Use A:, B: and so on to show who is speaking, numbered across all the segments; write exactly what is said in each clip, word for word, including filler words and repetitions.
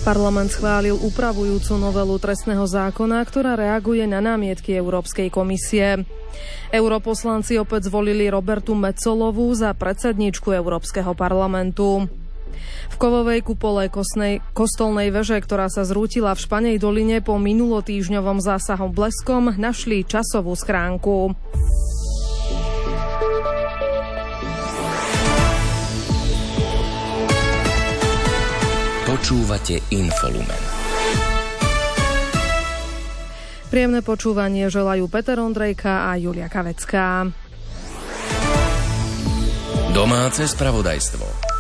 A: Parlament schválil upravujúcu novelu trestného zákona, ktorá reaguje na námietky Európskej komisie. Europoslanci opäť zvolili Robertu Metsolovú za predsedníčku Európskeho parlamentu. V kovovej kupole kostnej, kostolnej veže, ktorá sa zrútila v Španej doline po minulotýždňovom zásahom bleskom, našli časovú schránku.
B: Počúvate Infolumen.
A: Príjemné počúvanie želajú Peter Ondrejka a Julia Kavecká.
B: Domáce spravodajstvo.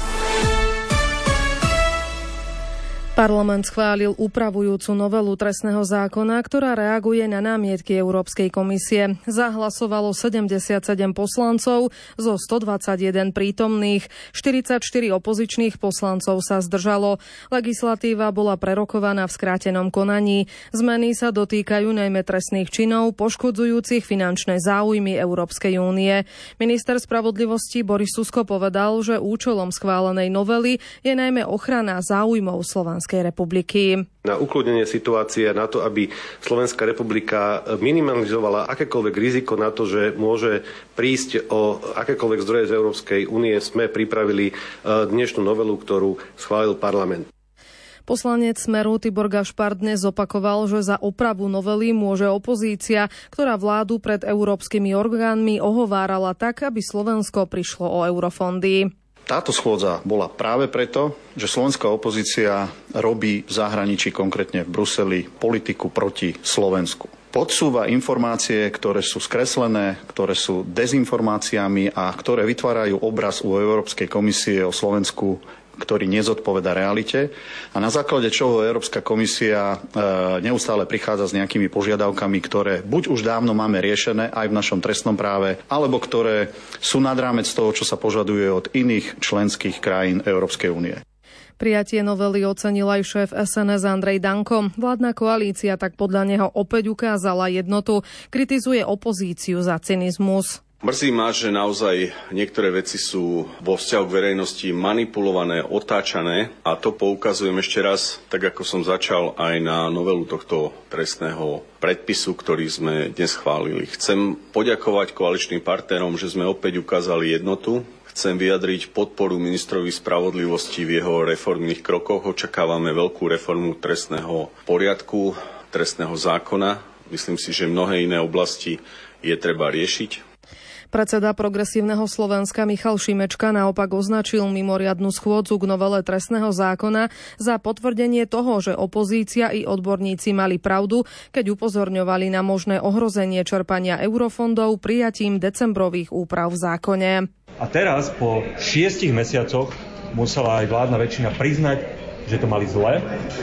A: Parlament schválil upravujúcu novelu trestného zákona, ktorá reaguje na námietky Európskej komisie. Zahlasovalo sedemdesiatsedem poslancov zo stodvadsaťjeden prítomných. štyridsaťštyri opozičných poslancov sa zdržalo. Legislatíva bola prerokovaná v skrátenom konaní. Zmeny sa dotýkajú najmä trestných činov poškodzujúcich finančné záujmy Európskej únie. Minister spravodlivosti Boris Susko povedal, že účelom schválenej novely je najmä ochrana záujmov Slovenskej republiky.
C: Na ukludnenie situácie, na to, aby Slovenská republika minimalizovala akékoľvek riziko na to, že môže prísť o akékoľvek zdroje z Európskej únie, sme pripravili dnešnú novelu, ktorú schválil parlament.
A: Poslanec Smeru Tibor Gašpar dnes zopakoval, že za opravu novely môže opozícia, ktorá vládu pred európskymi orgánmi ohovárala tak, aby Slovensko prišlo o eurofondy.
D: Táto schôdza bola práve preto, že slovenská opozícia robí v zahraničí, konkrétne v Bruseli, politiku proti Slovensku. Podsúva informácie, ktoré sú skreslené, ktoré sú dezinformáciami a ktoré vytvárajú obraz u Európskej komisie o Slovensku, ktorý nezodpovedá realite a na základe čoho Európska komisia neustále prichádza s nejakými požiadavkami, ktoré buď už dávno máme riešené aj v našom trestnom práve, alebo ktoré sú nad rámec toho, čo sa požaduje od iných členských krajín Európskej únie.
A: Prijatie novely ocenil aj šéf es en es Andrej Danko. Vládna koalícia tak podľa neho opäť ukázala jednotu, kritizuje opozíciu za cynizmus.
E: Mrzí ma, že naozaj niektoré veci sú vo vzťahu k verejnosti manipulované, otáčané a to poukazujem ešte raz, tak ako som začal, aj na novelu tohto trestného predpisu, ktorý sme dnes schválili. Chcem poďakovať koaličným partnerom, že sme opäť ukázali jednotu. Chcem vyjadriť podporu ministrovi spravodlivosti v jeho reformných krokoch. Očakávame veľkú reformu trestného poriadku, trestného zákona. Myslím si, že mnohé iné oblasti je treba riešiť.
A: Predseda Progresívneho Slovenska Michal Šimečka naopak označil mimoriadnu schôdzu k novele trestného zákona za potvrdenie toho, že opozícia i odborníci mali pravdu, keď upozorňovali na možné ohrozenie čerpania eurofondov prijatím decembrových úprav v zákone.
F: A teraz po šiestich mesiacoch musela aj vládna väčšina priznať, že to mali zle,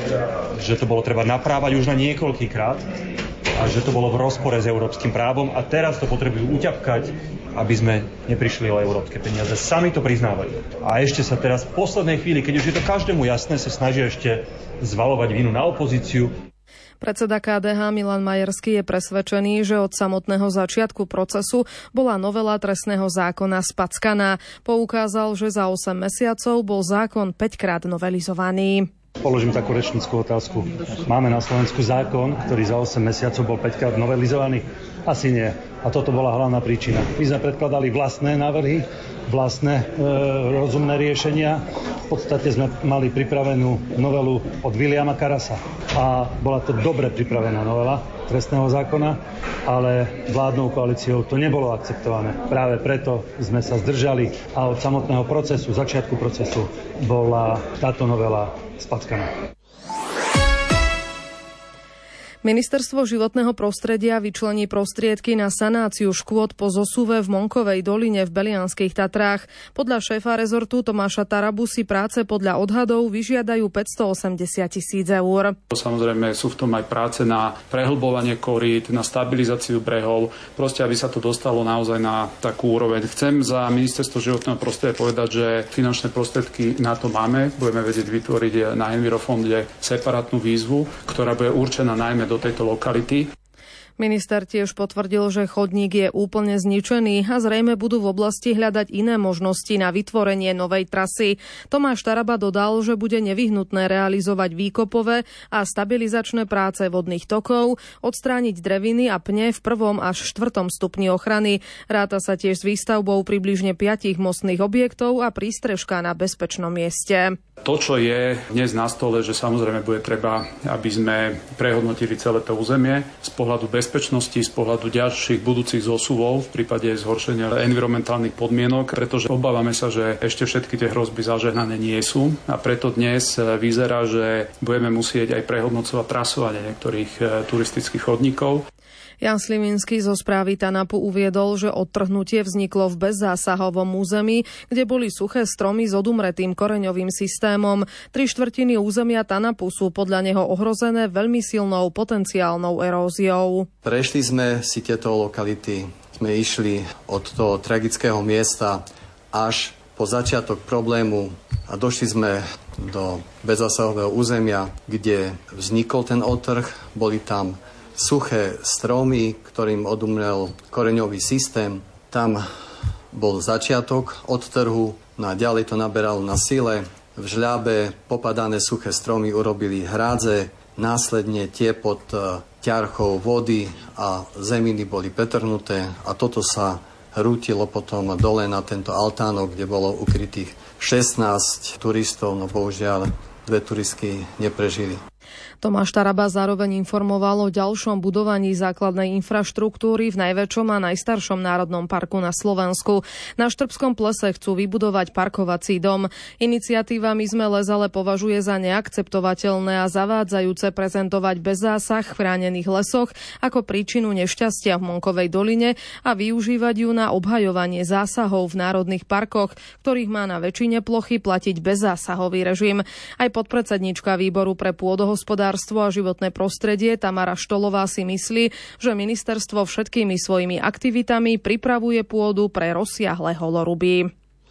F: že to bolo treba naprávať už na niekoľkýkrát a že to bolo v rozpore s európskym právom a teraz to potrebujú uťapkať, aby sme neprišli o európske peniaze. Sami to priznávajú. A ešte sa teraz v poslednej chvíli, keď už je to každému jasné, sa snažia ešte zvaľovať vinu na opozíciu.
A: Predseda ká dé há Milan Majerský je presvedčený, že od samotného začiatku procesu bola novela trestného zákona spackaná. Poukázal, že za osem mesiacov bol zákon päťkrát novelizovaný.
F: Položím takú rečnícku otázku. Máme na Slovensku zákon, ktorý za osem mesiacov bol päťkrát novelizovaný? Asi nie. A toto bola hlavná príčina. My sme predkladali vlastné návrhy, vlastné e, rozumné riešenia. V podstate sme mali pripravenú novelu od Viliama Karasa. A bola to dobre pripravená novela trestného zákona, ale vládnou koalíciou to nebolo akceptované. Práve preto sme sa zdržali a od samotného procesu, začiatku procesu, bola táto novela spackaná.
A: Ministerstvo životného prostredia vyčlení prostriedky na sanáciu škôd po zosuve v Monkovej doline v Belianských Tatrách. Podľa šéfa rezortu Tomáša Tarabu si práce podľa odhadov vyžiadajú päťstoosemdesiat tisíc eur.
G: Samozrejme sú v tom aj práce na prehlbovanie korít, na stabilizáciu brehov, proste aby sa to dostalo naozaj na takú úroveň. Chcem za Ministerstvo životného prostredia povedať, že finančné prostriedky na to máme. Budeme vedieť vytvoriť na Envirofonde separátnu výzvu, ktorá bude určená najmä do tejto lokality.
A: Minister tiež potvrdil, že chodník je úplne zničený a zrejme budú v oblasti hľadať iné možnosti na vytvorenie novej trasy. Tomáš Taraba dodal, že bude nevyhnutné realizovať výkopové a stabilizačné práce vodných tokov, odstrániť dreviny a pne v prvom až štvrtom stupni ochrany. Ráta sa tiež s výstavbou približne piatich mostných objektov a prístrežka na bezpečnom mieste.
G: To, čo je dnes na stole, že samozrejme bude treba, aby sme prehodnotili celé to územie z pohľadu bezpečnosti, z pohľadu ďalších budúcich zosuvov v prípade zhoršenia environmentálnych podmienok, pretože obávame sa, že ešte všetky tie hrozby zažehnané nie sú a preto dnes vyzerá, že budeme musieť aj prehodnocovať trasovanie niektorých turistických chodníkov.
A: Jan Slivinský zo správy TANAPu uviedol, že odtrhnutie vzniklo v bezzásahovom území, kde boli suché stromy s odumretým koreňovým systémom. Tri štvrtiny územia TANAPu sú podľa neho ohrozené veľmi silnou potenciálnou eróziou.
H: Prešli sme si tieto lokality, sme išli od toho tragického miesta až po začiatok problému a došli sme do bezzásahového územia, kde vznikol ten odtrh, boli tam suché stromy, ktorým odumrel koreňový systém. Tam bol začiatok odtrhu, no a ďalej to naberalo na sile. V žľabe popadané suché stromy urobili hrádze, následne tie pod ťarchou vody a zeminy boli pretrhnuté a toto sa hrútilo potom dole na tento altánok, kde bolo ukrytých šestnásť turistov, no bohužiaľ dve turistky neprežili.
A: Tomáš Taraba zároveň informoval o ďalšom budovaní základnej infraštruktúry v najväčšom a najstaršom národnom parku na Slovensku. Na Štrbskom plese chcú vybudovať parkovací dom. Iniciatíva My sme les ale považuje za neakceptovateľné a zavádzajúce prezentovať bezzásah v chránených lesoch ako príčinu nešťastia v Monkovej doline a využívať ju na obhajovanie zásahov v národných parkoch, ktorých má na väčšine plochy platiť bezzásahový režim. Aj podpredsedníčka výboru pre pôdohospodárstvo a životné prostredie Tamara Štolová si myslí, že ministerstvo všetkými svojimi aktivitami pripravuje pôdu pre rozsiahle holoruby.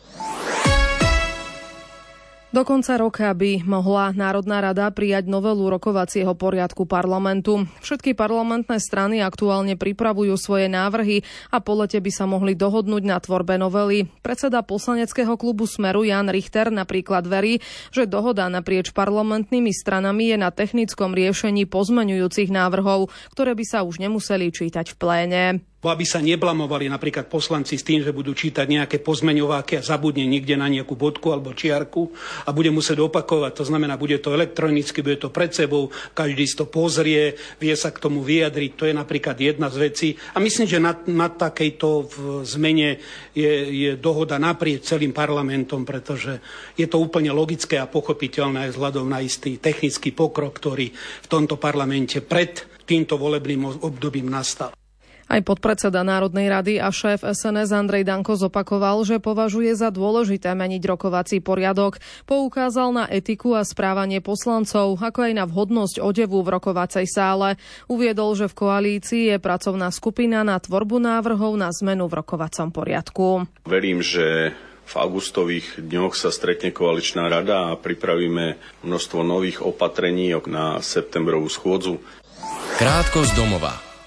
A: Do konca roka by mohla Národná rada prijať novelu rokovacieho poriadku parlamentu. Všetky parlamentné strany aktuálne pripravujú svoje návrhy a po lete by sa mohli dohodnúť na tvorbe novely. Predseda poslaneckého klubu Smeru Jan Richter napríklad verí, že dohoda naprieč parlamentnými stranami je na technickom riešení pozmeňujúcich návrhov, ktoré by sa už nemuseli čítať v pléne.
I: Aby sa neblamovali napríklad poslanci s tým, že budú čítať nejaké pozmeňováky a zabudne niekde na nejakú bodku alebo čiarku a bude musieť opakovať. To znamená, bude to elektronicky, bude to pred sebou, každý si to pozrie, vie sa k tomu vyjadriť. To je napríklad jedna z vecí. A myslím, že na, na takejto zmene je, je dohoda naprieč celým parlamentom, pretože je to úplne logické a pochopiteľné aj vzhľadom na istý technický pokrok, ktorý v tomto parlamente pred týmto volebným obdobím nastal.
A: Aj podpredseda Národnej rady a šéf es en es Andrej Danko zopakoval, že považuje za dôležité meniť rokovací poriadok. Poukázal na etiku a správanie poslancov, ako aj na vhodnosť odevu v rokovacej sále. Uviedol, že v koalícii je pracovná skupina na tvorbu návrhov na zmenu v rokovacom poriadku.
E: Verím, že v augustových dňoch sa stretne koaličná rada a pripravíme množstvo nových opatrení na septembrovú schôdzu.
B: Krátko z domova.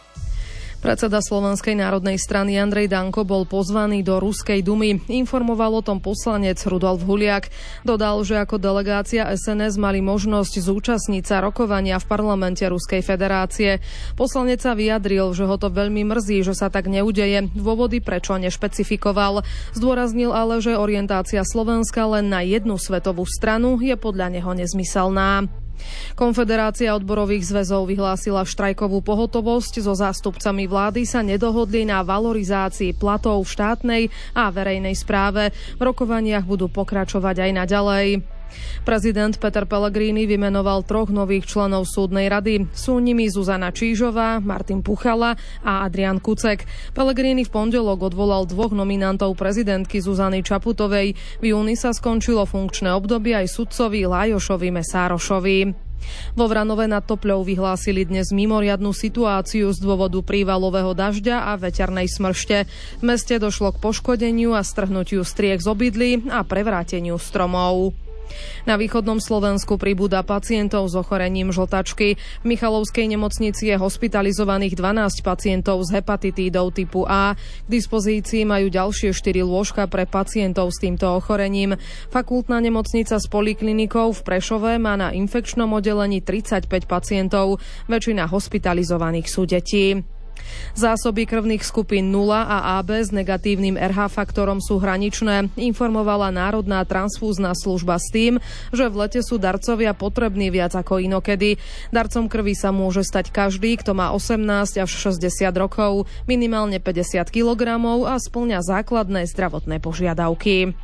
A: Predseda Slovenskej národnej strany Andrej Danko bol pozvaný do Ruskej dumy. Informoval o tom poslanec Rudolf Huliak. Dodal, že ako delegácia es en es mali možnosť zúčastniť sa rokovania v parlamente Ruskej federácie. Poslanec sa vyjadril, že ho to veľmi mrzí, že sa tak neudeje. Dôvody prečo nešpecifikoval. Zdôraznil ale, že orientácia Slovenska len na jednu svetovú stranu je podľa neho nezmyselná. Konfederácia odborových zväzov vyhlásila štrajkovú pohotovosť. So zástupcami vlády sa nedohodli na valorizácii platov v štátnej a verejnej správe. V rokovaniach budú pokračovať aj naďalej. Prezident Peter Pellegrini vymenoval troch nových členov súdnej rady. Sú nimi Zuzana Čížová, Martin Puchala a Adrián Kucek. Pellegrini v pondelok odvolal dvoch nominantov prezidentky Zuzany Čaputovej. V júni sa skončilo funkčné obdobie aj sudcovi Lájošovi Mesárošovi. Vo Vranove nad Topľou vyhlásili dnes mimoriadnu situáciu z dôvodu prívalového dažďa a veternej smršte. V meste došlo k poškodeniu a strhnutiu striech z obydlí a prevráteniu stromov. Na východnom Slovensku pribúda pacientov s ochorením žltačky. V Michalovskej nemocnici je hospitalizovaných dvanásť pacientov s hepatitídou typu A. K dispozícii majú ďalšie štyri lôžka pre pacientov s týmto ochorením. Fakultná nemocnica s poliklinikou v Prešove má na infekčnom oddelení tridsaťpäť pacientov. Väčšina hospitalizovaných sú deti. Zásoby krvných skupín nula a á bé s negatívnym er há faktorom sú hraničné, informovala Národná transfúzna služba s tým, že v lete sú darcovia potrební viac ako inokedy. Darcom krvi sa môže stať každý, kto má osemnásť až šesťdesiat rokov, minimálne päťdesiat kilogramov a spĺňa základné zdravotné požiadavky.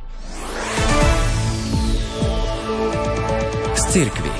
B: Z cirkvi.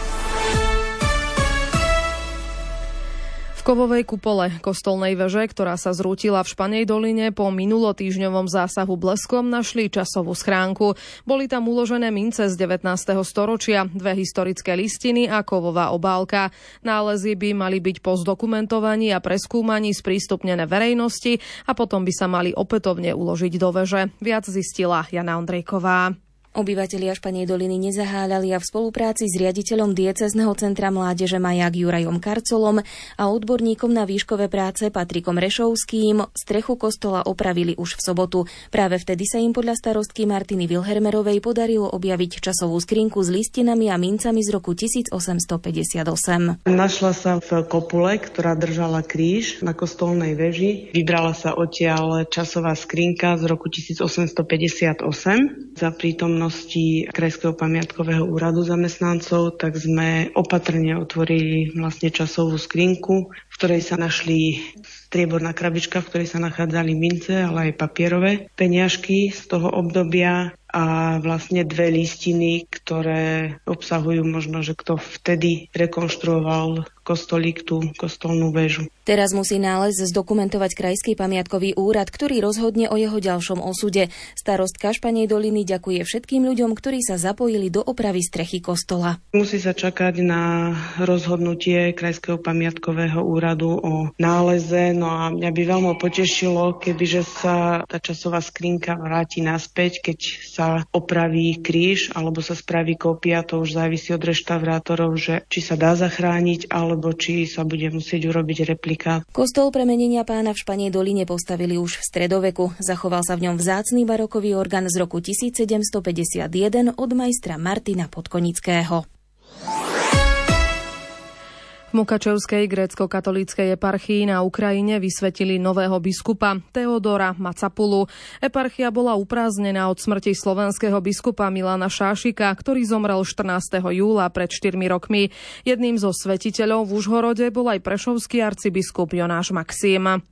A: V kovovej kupole kostolnej veže, ktorá sa zrútila v Španej doline, po minulotýždňovom zásahu bleskom našli časovú schránku. Boli tam uložené mince z devätnásteho storočia, dve historické listiny a kovová obálka. Nálezy by mali byť po zdokumentovaní a preskúmaní sprístupnené verejnosti a potom by sa mali opätovne uložiť do veže. Viac zistila Jana Ondrejková.
J: Obyvatelia Španej doliny nezaháľali a v spolupráci s riaditeľom diecézneho centra mládeže Majak Jurajom Karcolom a odborníkom na výškové práce Patrikom Rešovským strechu kostola opravili už v sobotu. Práve vtedy sa im podľa starostky Martiny Vilhermerovej podarilo objaviť časovú skrinku s listinami a mincami z roku tisícosemstopäťdesiatosem.
K: Našla sa v kopule, ktorá držala kríž na kostolnej veži. Vybrala sa odtiaľ časová skrinka z roku tisícosemstopäťdesiatosem. Za prítomnosť Krajského pamiatkového úradu zamestnancov, tak sme opatrne otvorili vlastne časovú skrinku, v ktorej sa našli strieborná krabička, v ktorej sa nachádzali mince, ale aj papierové peniažky z toho obdobia a vlastne dve listiny, ktoré obsahujú možno, že kto vtedy rekonštruoval kostolík, tú kostolnú väžu.
J: Teraz musí nález zdokumentovať Krajský pamiatkový úrad, ktorý rozhodne o jeho ďalšom osude. Starostka Španej doliny ďakuje všetkým ľuďom, ktorí sa zapojili do opravy strechy kostola.
K: Musí sa čakať na rozhodnutie Krajského pamiatkového úradu o náleze. No a mňa by veľmi potešilo, kebyže sa tá časová skrinka vráti naspäť, keď sa opraví kríž alebo sa spraví kópia. To už závisí od reštaurátorov, že či sa dá zachrániť, alebo či sa bude musieť urobiť replika.
J: Kostol Premenenia Pána v Španej doline postavili už v stredoveku. Zachoval sa v ňom vzácny barokový orgán z roku tisícsedemstopäťdesiatjeden od majstra Martina Podkonického.
A: V Mukačevskej grécko-katolíckej eparchii na Ukrajine vysvetili nového biskupa Teodora Macapulu. Eparchia bola uprázdnená od smrti slovenského biskupa Milana Šášika, ktorý zomrel štrnásteho júla pred štyrmi rokmi. Jedným zo svetiteľov v Užhorode bol aj prešovský arcibiskup Jonáš Maxím.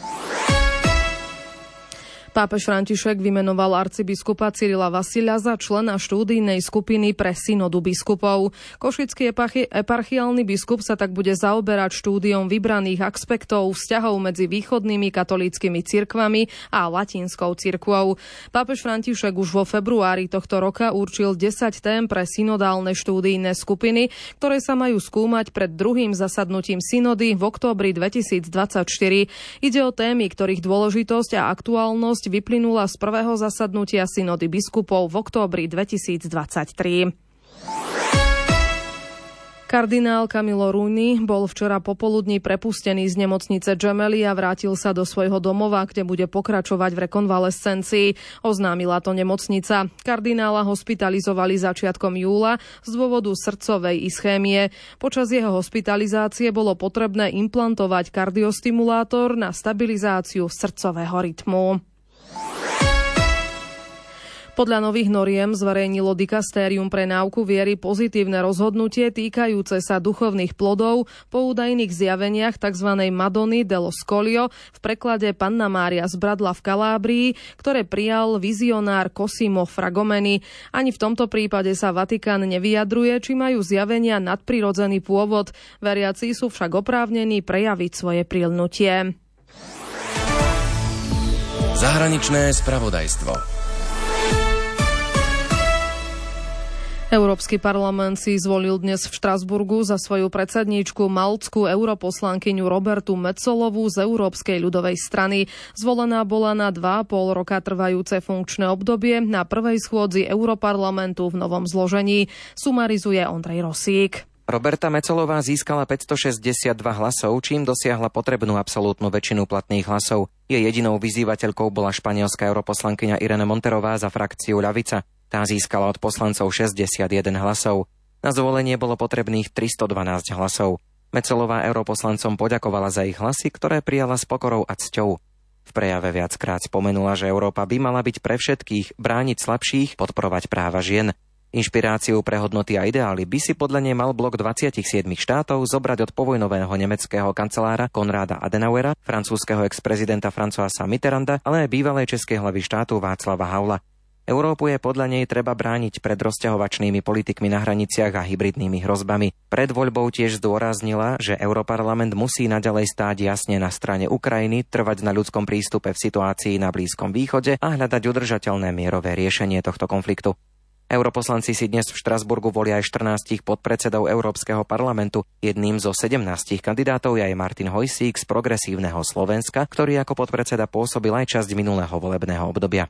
A: Pápež František vymenoval arcibiskupa Cyrila Vasila za člena štúdijnej skupiny pre synodu biskupov. Košický eparchiálny biskup sa tak bude zaoberať štúdiom vybraných aspektov vzťahov medzi východnými katolíckymi cirkvami a latinskou cirkvou. Pápež František už vo februári tohto roka určil desať tém pre synodálne štúdijné skupiny, ktoré sa majú skúmať pred druhým zasadnutím synody v októbri dvetisícdvadsaťštyri. Ide o témy, ktorých dôležitosť a aktuálnosť vyplynula z prvého zasadnutia synody biskupov v októbri dvetisícdvadsaťtri. Kardinál Camillo Ruini bol včera popoludní prepustený z nemocnice Gemelli a vrátil sa do svojho domova, kde bude pokračovať v rekonvalescencii. Oznámila to nemocnica. Kardinála hospitalizovali začiatkom júla z dôvodu srdcovej ischémie. Počas jeho hospitalizácie bolo potrebné implantovať kardiostimulátor na stabilizáciu srdcového rytmu. Podľa nových noriem zverejnilo Dikastérium pre náuku viery pozitívne rozhodnutie týkajúce sa duchovných plodov po údajných zjaveniach tzv. Madony dello Scoglio v preklade Panna Mária z Bradla v Kalábrii, ktoré prijal vizionár Cosimo Fragomeni. Ani v tomto prípade sa Vatikán nevyjadruje, či majú zjavenia nadprirodzený pôvod. Veriaci sú však oprávnení prejaviť svoje prilnutie.
B: Zahraničné spravodajstvo.
A: Európsky parlament si zvolil dnes v Štrasburgu za svoju predsedníčku maltskú europoslankyňu Robertu Metsolovú z Európskej ľudovej strany. Zvolená bola na dva a pol roka trvajúce funkčné obdobie na prvej schôdzi Europarlamentu v novom zložení. Sumarizuje Ondrej Rosík.
L: Roberta Metsolová získala päťstošesťdesiatdva hlasov, čím dosiahla potrebnú absolútnu väčšinu platných hlasov. Jej jedinou vyzývateľkou bola španielská europoslankyňa Irene Monterová za frakciu Ľavica. Tá získala od poslancov šesťdesiatjeden hlasov. Na zvolenie bolo potrebných tristodvanásť hlasov. Metsolová europoslancom poďakovala za ich hlasy, ktoré prijala s pokorou a cťou. V prejave viackrát spomenula, že Európa by mala byť pre všetkých, brániť slabších, podporovať práva žien. Inšpiráciu pre hodnoty a ideály by si podľa nej mal blok dvadsaťsedem štátov zobrať od povojnového nemeckého kancelára Konráda Adenauera, francúzskeho ex-prezidenta Françoisa Mitterranda, ale aj bývalej českej hlavy štátu Václava Havla. Európu je podľa nej treba brániť pred rozťahovačnými politikmi na hraniciach a hybridnými hrozbami. Pred voľbou tiež zdôraznila, že Europarlament musí naďalej stáť jasne na strane Ukrajiny, trvať na ľudskom prístupe v situácii na Blízkom východe a hľadať udržateľné mierové riešenie tohto konfliktu. Europoslanci si dnes v Štrasburgu volia aj štrnástich podpredsedov Európskeho parlamentu. Jedným zo sedemnástich kandidátov je aj Martin Hojsík z Progresívneho Slovenska, ktorý ako podpredseda pôsobil aj časť minulého volebného obdobia.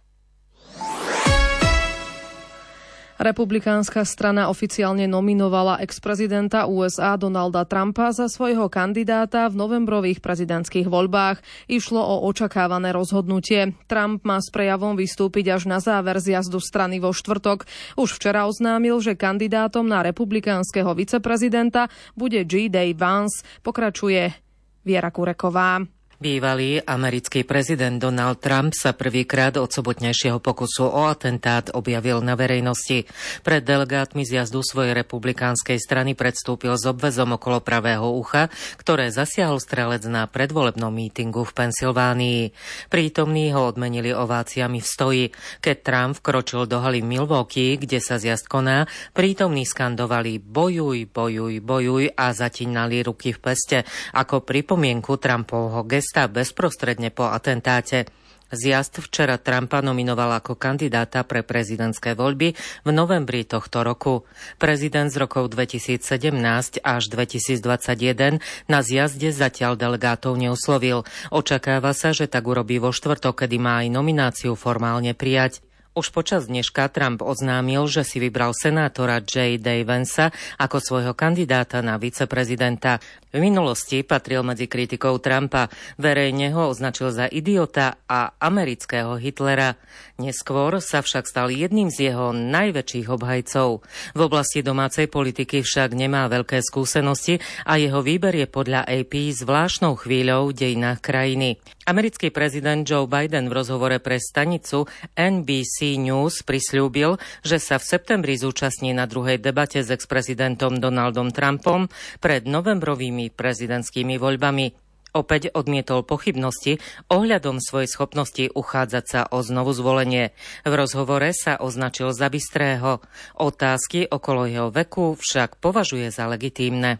A: Republikánska strana oficiálne nominovala ex-prezidenta ú es á Donalda Trumpa za svojho kandidáta v novembrových prezidentských voľbách. Išlo o očakávané rozhodnutie. Trump má s prejavom vystúpiť až na záver zjazdu strany vo štvrtok. Už včera oznámil, že kandidátom na republikánskeho viceprezidenta bude J D Vance, pokračuje Viera Kureková.
M: Bývalý americký prezident Donald Trump sa prvýkrát od sobotnejšieho pokusu o atentát objavil na verejnosti. Pred delegátmi zjazdu svojej republikánskej strany predstúpil s obväzom okolo pravého ucha, ktoré zasiahol strelec na predvolebnom mítingu v Pensylvánii. Prítomní ho odmenili ováciami v stoji. Keď Trump vkročil do haly Milwaukee, kde sa zjazd koná, prítomní skandovali bojuj, bojuj, bojuj a zatínali ruky v peste ako pripomienku Trumpovho gestu bezprostredne po atentáte. Zjazd včera Trumpa nominoval ako kandidáta pre prezidentské voľby v novembri tohto roku. Prezident z rokov dvetisícsedemnásť až dvetisícdvadsaťjeden na zjazde zatiaľ delegátov neoslovil. Očakáva sa, že tak urobí vo štvrtok, kedy má aj nomináciu formálne prijať. Už počas dneška Trump oznámil, že si vybral senátora J D Vansa ako svojho kandidáta na viceprezidenta. V minulosti patril medzi kritikov Trumpa. Verejne ho označil za idiota a amerického Hitlera. Neskôr sa však stal jedným z jeho najväčších obhajcov. V oblasti domácej politiky však nemá veľké skúsenosti a jeho výber je podľa á pé zvláštnou chvíľou v dejinách krajiny. Americký prezident Joe Biden v rozhovore pre stanicu en bí sí News prisľúbil, že sa v septembri zúčastní na druhej debate s ex-prezidentom Donaldom Trumpom pred novembrovými prezidentskými voľbami. Opäť odmietol pochybnosti ohľadom svojej schopnosti uchádzať sa o znovu zvolenie. V rozhovore sa označil za bystrého. Otázky okolo jeho veku však považuje za legitímne.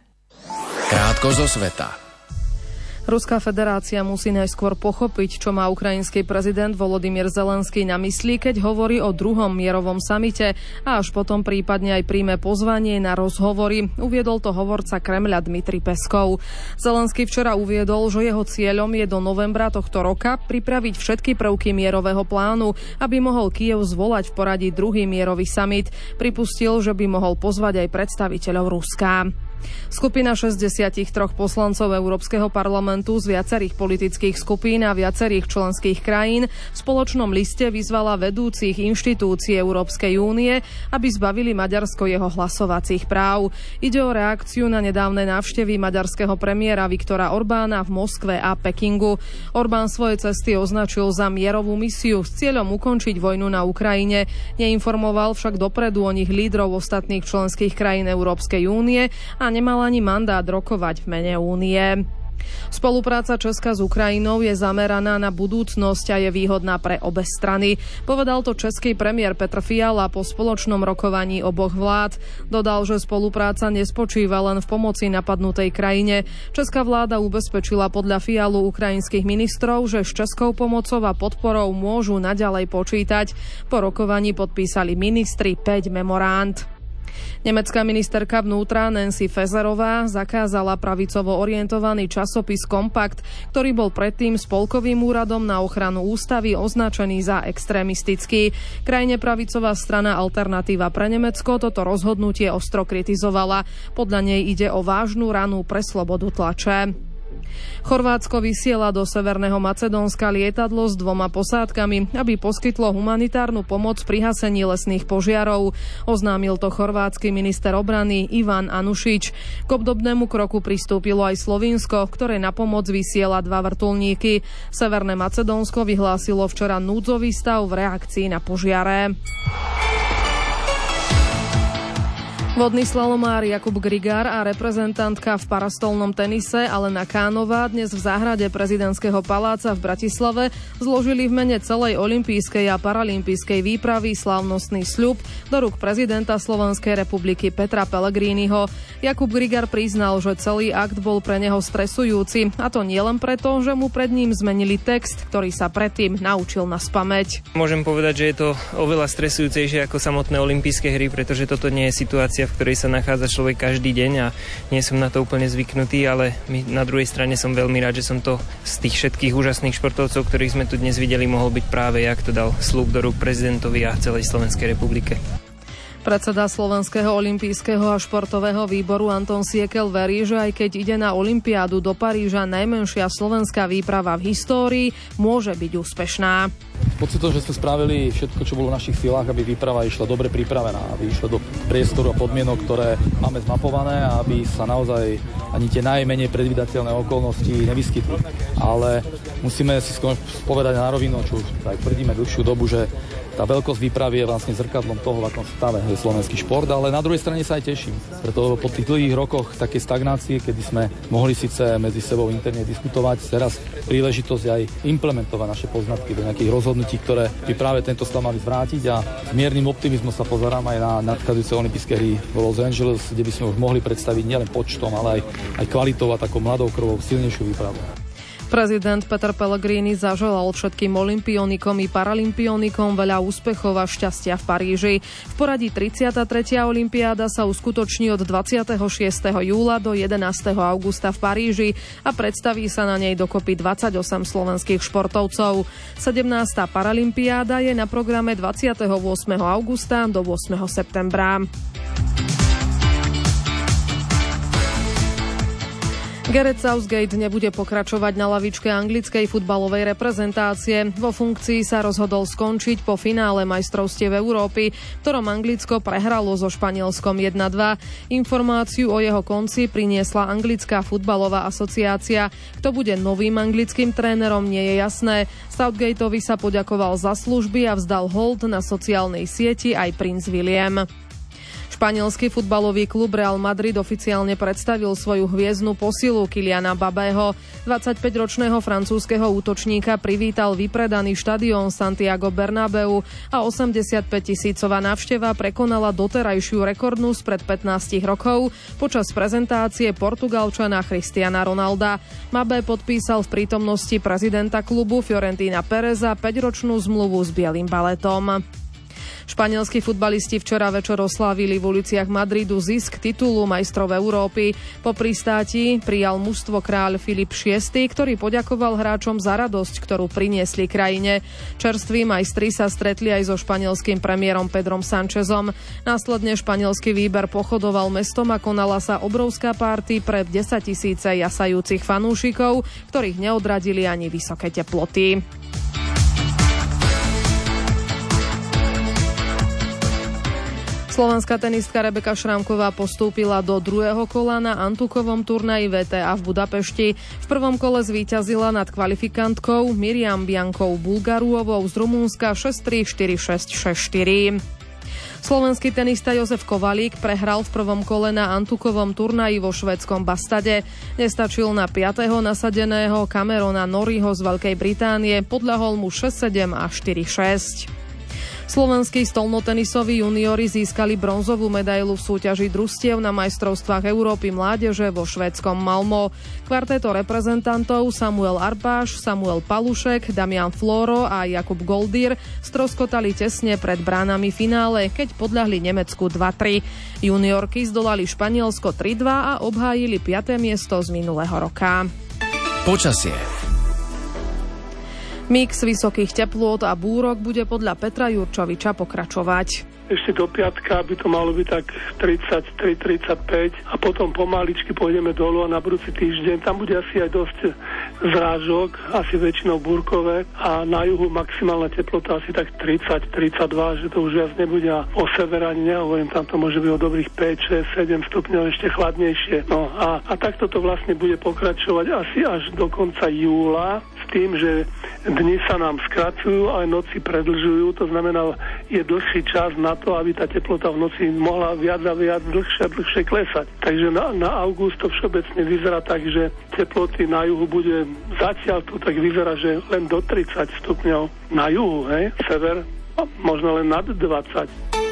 B: Krátko zo sveta.
A: Ruská federácia musí najskôr pochopiť, čo má ukrajinský prezident Volodymyr Zelenský na mysli, keď hovorí o druhom mierovom samite a až potom prípadne aj príjme pozvanie na rozhovory, uviedol to hovorca Kremľa Dmitrij Peskov. Zelenský včera uviedol, že jeho cieľom je do novembra tohto roka pripraviť všetky prvky mierového plánu, aby mohol Kyjev zvolať v poradí druhý mierový samit. Pripustil, že by mohol pozvať aj predstaviteľov Ruska. Skupina šesťdesiattri poslancov Európskeho parlamentu z viacerých politických skupín a viacerých členských krajín v spoločnom liste vyzvala vedúcich inštitúcií Európskej únie, aby zbavili Maďarsko jeho hlasovacích práv. Ide o reakciu na nedávne návštevy maďarského premiéra Viktora Orbána v Moskve a Pekingu. Orbán svoje cesty označil za mierovú misiu s cieľom ukončiť vojnu na Ukrajine. Neinformoval však dopredu o nich lídrov ostatných členských krajín Európskej únie a nemal ani mandát rokovať v mene únie. Spolupráca Česka s Ukrajinou je zameraná na budúcnosť a je výhodná pre obe strany. Povedal to český premiér Petr Fiala po spoločnom rokovaní oboch vlád. Dodal, že spolupráca nespočíva len v pomoci napadnutej krajine. Česká vláda ubezpečila podľa Fialu ukrajinských ministrov, že s českou pomocou a podporou môžu naďalej počítať. Po rokovaní podpísali ministri päť memoránd. Nemecká ministerka vnútra Nancy Faeserová zakázala pravicovo orientovaný časopis Kompakt, ktorý bol predtým Spolkovým úradom na ochranu ústavy označený za extrémistický. Krajne pravicová strana Alternatíva pre Nemecko toto rozhodnutie ostro kritizovala. Podľa nej ide o vážnu ranu pre slobodu tlače. Chorvátsko vysiela do Severného Macedónska lietadlo s dvoma posádkami, aby poskytlo humanitárnu pomoc pri hasení lesných požiarov. Oznámil to chorvátsky minister obrany Ivan Anušič. K obdobnému kroku pristúpilo aj Slovinsko, ktoré na pomoc vysiela dva vrtuľníky. Severné Macedónsko vyhlásilo včera núdzový stav v reakcii na požiare. Vodný slalomár Jakub Grigár a reprezentantka v parastolnom tenise Alena Kánová dnes v záhrade prezidentského paláca v Bratislave zložili v mene celej olympijskej a paralympijskej výpravy slávnostný sľub do rúk prezidenta Slovenskej republiky Petra Pellegriniho. Jakub Grigár priznal, že celý akt bol pre neho stresujúci, a to nielen preto, že mu pred ním zmenili text, ktorý sa predtým naučil naspamäť.
N: Môžem povedať, že je to oveľa stresujúcejšie ako samotné olympijské hry, pretože toto nie je situácia, v ktorej sa nachádza človek každý deň a nie som na to úplne zvyknutý, ale my na druhej strane som veľmi rád, že som to z tých všetkých úžasných športovcov, ktorých sme tu dnes videli, mohol byť práve jak to dal sľub do rúk prezidentovi a celej Slovenskej republike.
A: Predseda Slovenského olympijského a športového výboru Anton Siekel verí, že aj keď ide na olympiádu do Paríža najmenšia slovenská výprava v histórii, môže byť úspešná.
O: Pocitom, že sme spravili všetko, čo bolo v našich silách, aby výprava išla dobre pripravená, aby išla do priestoru a podmienok, ktoré máme zmapované, a aby sa naozaj ani tie najmenej predvídateľné okolnosti nevyskytli. Ale musíme si povedať na rovinu, čo už aj tvrdíme dlhšiu dobu, že tá veľkosť výpravy je vlastne zrkadlom toho, v akom stave je slovenský šport, ale na druhej strane sa aj teším. Preto po tých dlhých rokoch takej stagnácie, kedy sme mohli síce medzi sebou interne diskutovať, teraz príležitosť aj implementovať naše poznatky do nejakých rozhodnutí, ktoré by práve tento stav mali zvrátiť, a s miernym optimizmom sa pozerám aj na nadchádzajúce olympijské hry v Los Angeles, kde by sme už mohli predstaviť nielen počtom, ale aj, aj kvalitou a takou mladou krvou silnejšiu výpravu.
A: Prezident Peter Pellegrini zaželal všetkým olympionikom i paralympionikom veľa úspechov a šťastia v Paríži. V poradí tridsiata tretia olympiáda sa uskutoční od dvadsiateho šiesteho júla do jedenásteho augusta v Paríži a predstaví sa na nej dokopy dvadsaťosem slovenských športovcov. sedemnásta paralympiáda je na programe dvadsiateho ôsmeho augusta do ôsmeho septembra. Gareth Southgate nebude pokračovať na lavičke anglickej futbalovej reprezentácie. Vo funkcii sa rozhodol skončiť po finále majstrovstiev Európy, v ktorom Anglicko prehralo so Španielskom jedna dva. Informáciu o jeho konci priniesla anglická futbalová asociácia. Kto bude novým anglickým trénerom, nie je jasné. Southgateovi sa poďakoval za služby a vzdal hold na sociálnej sieti aj princ William. Španielský futbalový klub Real Madrid oficiálne predstavil svoju hviezdnu posilu Kyliana Mbappého. dvadsaťpäťročného francúzskeho útočníka privítal vypredaný štadión Santiago Bernabéu a osemdesiatpäť tisícová návšteva prekonala doterajšiu rekordnú spred pätnásť rokov počas prezentácie Portugalčana Cristiana Ronalda. Mbappé podpísal v prítomnosti prezidenta klubu Fiorentina Pereza päťročnú zmluvu s bielým baletom. Španielskí futbalisti včera večer oslávili v uliciach Madridu zisk titulu majstrov Európy. Po pristáti prijal mužstvo kráľ Filip šiesty, ktorý poďakoval hráčom za radosť, ktorú priniesli krajine. Čerství majstri sa stretli aj so španielským premiérom Pedrom Sanchezom. Následne španielský výber pochodoval mestom a konala sa obrovská párty pre desaťtisíce jasajúcich fanúšikov, ktorých neodradili ani vysoké teploty. Slovenská tenistka Rebeka Šrámková postúpila do druhého kola na Antukovom turnaji vé té á v Budapešti. V prvom kole zvíťazila nad kvalifikantkou Miriam Biankou Bulgaruovou z Rumúnska šesť tri, štyri šesť, šesť štyri. Slovenský tenista Jozef Kovalík prehral v prvom kole na Antukovom turnaji vo švédskom Bastade. Nestačil na piateho nasadeného Camerona Norrieho z Veľkej Británie, podľahol mu šesť sedem a štyri šesť. Slovenskí stolnotenisoví juniori získali bronzovú medailu v súťaži družstiev na majstrovstvách Európy mládeže vo švédskom Malmö. Kvarteto reprezentantov Samuel Arpáš, Samuel Palušek, Damian Floro a Jakub Goldír stroskotali tesne pred bránami finále, keď podľahli Nemecku dva tri. Juniorky zdolali Španielsko tri dva a obhájili piate miesto z minulého roka.
B: Počasie.
A: Mix vysokých teplôt a búrok bude podľa Petra Jurčoviča pokračovať.
P: Ešte do piatka by to malo byť tak tridsaťtri tridsaťpäť a potom pomaličky pôjdeme dolu a na budúci týždeň tam bude asi aj dosť zrážok, asi väčšinou búrkové a na juhu maximálna teplota asi tak tridsať tridsaťdva, že to už viac nebude a o severe ani nehovorím, tam to môže byť o dobrých päť šesť sedem stupňov ešte chladnejšie. No a, a takto to vlastne bude pokračovať asi až do konca júla s tým, že dni sa nám skracujú a aj noci predlžujú, to znamená, je dlhší čas na to, aby tá teplota v noci mohla viac a viac dlhšie a dlhšie klesať. Takže na, na august to všeobecne vyzerá tak, že teploty na juhu bude zatiaľ to tak vyzerá, že len do tridsať stupňov na juhu, hej, sever, možno len nad dvadsať.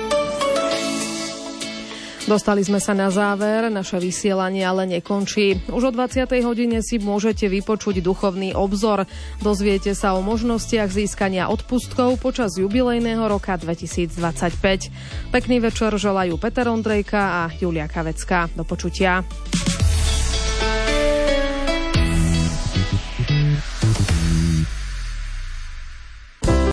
A: Dostali sme sa na záver, naše vysielanie ale nekončí. Už o dvadsiatej hodine si môžete vypočuť duchovný obzor. Dozviete sa o možnostiach získania odpustkov počas jubilejného roka dvetisícdvadsaťpäť. Pekný večer želajú Peter Ondrejka a Julia Kavecká. Do počutia.